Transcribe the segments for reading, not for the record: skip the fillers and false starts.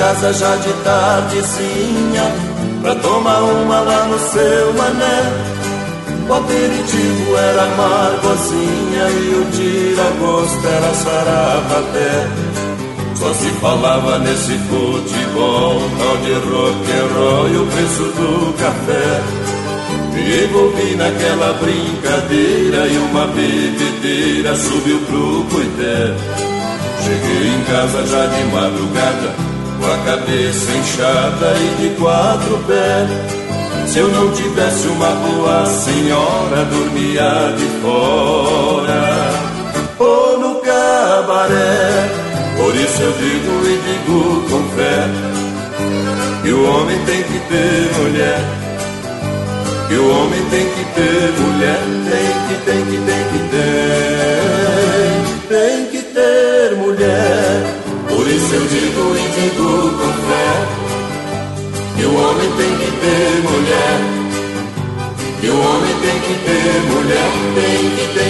casa já de tardezinha, pra tomar uma lá no seu mané. O aperitivo era amargozinha e o tira-gosto era sarapaté. Só se falava nesse futebol, tal de rock and roll e o preço do café. Me envolvi naquela brincadeira e uma bebedeira subiu pro coité. Cheguei em casa já de madrugada, com a cabeça inchada e de 4 pés. Se eu não tivesse uma boa senhora, dormia de fora ou no cabaré. Por isso eu digo e digo com fé, que o homem tem que ter mulher, que o homem tem que ter mulher, tem que ter mulher. Por isso eu digo e digo com fé, que o homem tem que ter mulher, que o homem tem que ter mulher, tem que ter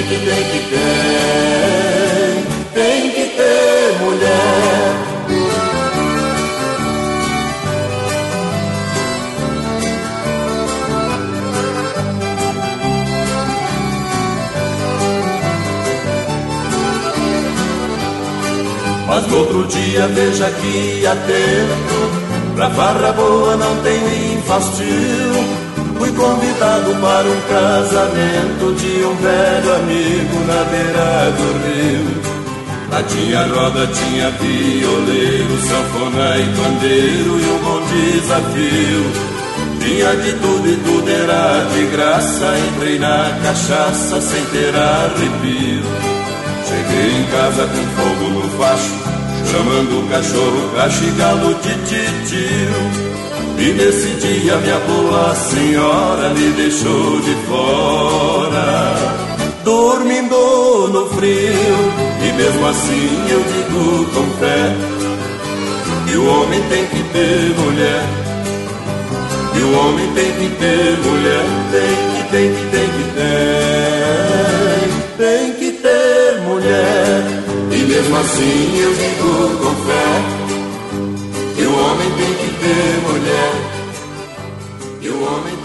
mulher. Mas no outro dia veja que atento, pra farra boa não tem infastio. Fui convidado para um casamento de um velho amigo na beira do rio. Lá tinha roda, tinha violeiro, sanfona e pandeiro e um bom desafio. Tinha de tudo e tudo era de graça, entrei na cachaça sem ter arrepio. Cheguei em casa com fogo no facho, chamando o cachorro, cacho e galo de titio. E nesse dia minha boa senhora me deixou de fora, dormindo no frio. E mesmo assim eu digo com fé, que o homem tem que ter mulher, que o homem tem que ter mulher, tem que ter mulher. E mesmo assim eu digo com fé, que o homem tem que ter mulher, que o homem